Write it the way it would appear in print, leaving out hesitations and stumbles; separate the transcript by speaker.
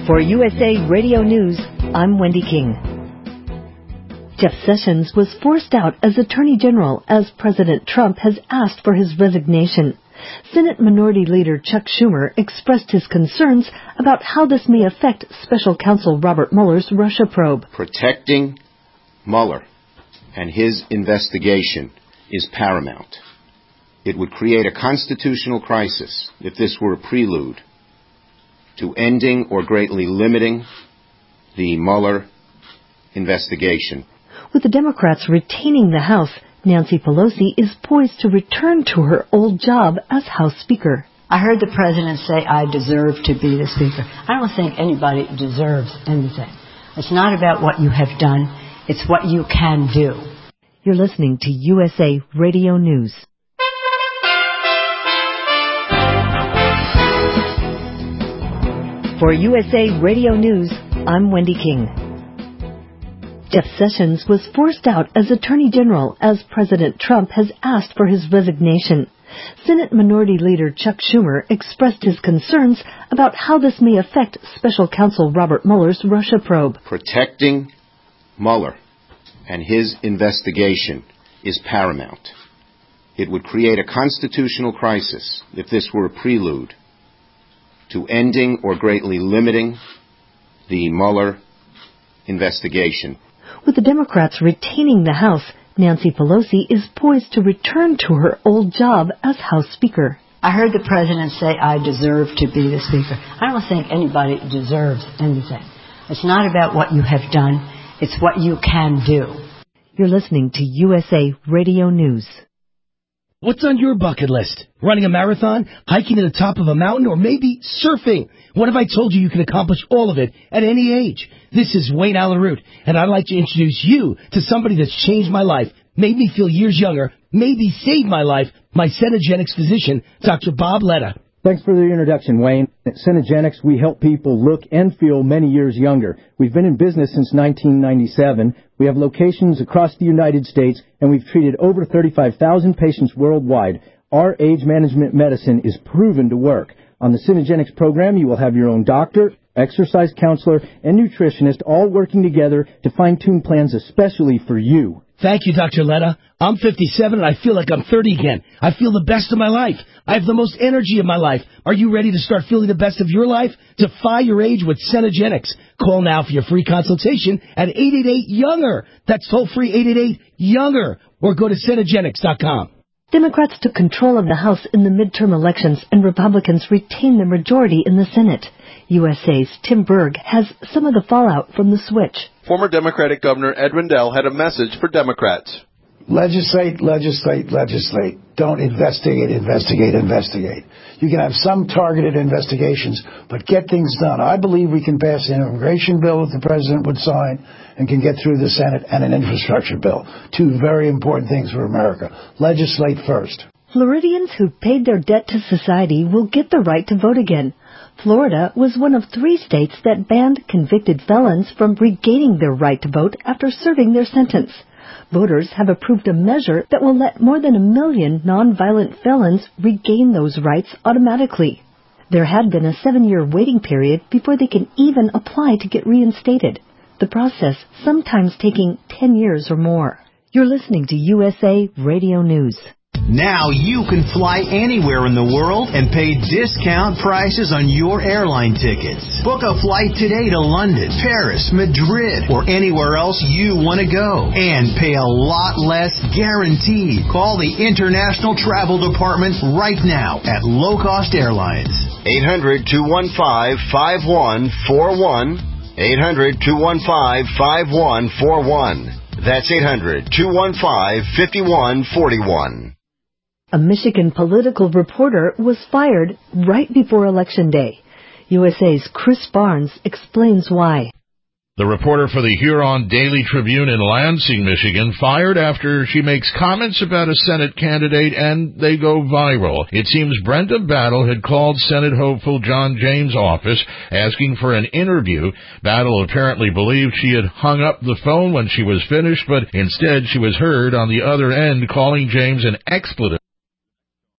Speaker 1: For USA Radio News, I'm Wendy King. Jeff Sessions was forced out as Attorney General as President Trump has asked for his resignation. Senate Minority Leader Chuck Schumer expressed his concerns about how this may affect Special Counsel Robert Mueller's Russia probe.
Speaker 2: Protecting Mueller and his investigation is paramount. It would create a constitutional crisis if this were a prelude to ending or greatly limiting the Mueller investigation.
Speaker 1: With the Democrats retaining the House, Nancy Pelosi is poised to return to her old job as House Speaker.
Speaker 3: I heard the President say, I deserve to be the Speaker. I don't think anybody deserves anything. It's not about what you have done. It's what you can do.
Speaker 1: You're listening to USA Radio News. For USA Radio News, I'm Wendy King. Jeff Sessions was forced out as Attorney General as President Trump has asked for his resignation. Senate Minority Leader Chuck Schumer expressed his concerns about how this may affect Special Counsel Robert Mueller's Russia probe.
Speaker 2: Protecting Mueller and his investigation is paramount. It would create a constitutional crisis if this were a prelude to ending or greatly limiting the Mueller investigation.
Speaker 1: With the Democrats retaining the House, Nancy Pelosi is poised to return to her old job as House Speaker.
Speaker 3: I heard the President say, I deserve to be the Speaker. I don't think anybody deserves anything. It's not about what you have done. It's what you can do.
Speaker 1: You're listening to USA Radio News.
Speaker 4: What's on your bucket list? Running a marathon, hiking to the top of a mountain, or maybe surfing? What if I told you you can accomplish all of it at any age? This is Wayne Allen Root, and I'd like to introduce you to somebody that's changed my life, made me feel years younger, maybe saved my life, my Cenegenics physician, Dr. Bob Letta.
Speaker 5: Thanks for the introduction, Wayne. At Cenegenics, we help people look and feel many years younger. We've been in business since 1997. We have locations across the United States, and we've treated over 35,000 patients worldwide. Our age management medicine is proven to work. On the Cenegenics program, you will have your own doctor, exercise counselor, and nutritionist all working together to fine-tune plans especially for you.
Speaker 4: Thank you, Dr. Letta. I'm 57 and I feel like I'm 30 again. I feel the best of my life. I have the most energy of my life. Are you ready to start feeling the best of your life? Defy your age with Cenegenics. Call now for your free consultation at 888-YOUNGER. That's toll-free 888-YOUNGER. Or go to Cenegenics.com.
Speaker 1: Democrats took control of the House in the midterm elections, and Republicans retained their majority in the Senate. USA's Tim Berg has some of the fallout from the switch.
Speaker 6: Former Democratic Governor Ed Rendell had a message for Democrats.
Speaker 7: Legislate, legislate, legislate. Don't investigate, investigate, investigate. You can have some targeted investigations, but get things done. I believe we can pass an immigration bill that the President would sign and can get through the Senate, and an infrastructure bill. Two very important things for America. Legislate first.
Speaker 1: Floridians who paid their debt to society will get the right to vote again. Florida was one of 3 states that banned convicted felons from regaining their right to vote after serving their sentence. Voters have approved a measure that will let more than 1 million nonviolent felons regain those rights automatically. There had been a 7-year waiting period before they can even apply to get reinstated. The process sometimes taking 10 years or more. You're listening to USA Radio News.
Speaker 8: Now you can fly anywhere in the world and pay discount prices on your airline tickets. Book a flight today to London, Paris, Madrid, or anywhere else you want to go. And pay a lot less guaranteed. Call the International Travel Department right now at Low Cost Airlines.
Speaker 2: 800-215-5141. 800-215-5141. That's 800-215-5141.
Speaker 1: A Michigan political reporter was fired right before Election Day. USA's Chris Barnes explains why.
Speaker 9: The reporter for the Huron Daily Tribune in Lansing, Michigan, fired after she makes comments about a Senate candidate and they go viral. It seems Brenda Battle had called Senate hopeful John James' office asking for an interview. Battle apparently believed she had hung up the phone when she was finished, but instead she was heard on the other end calling James an expletive.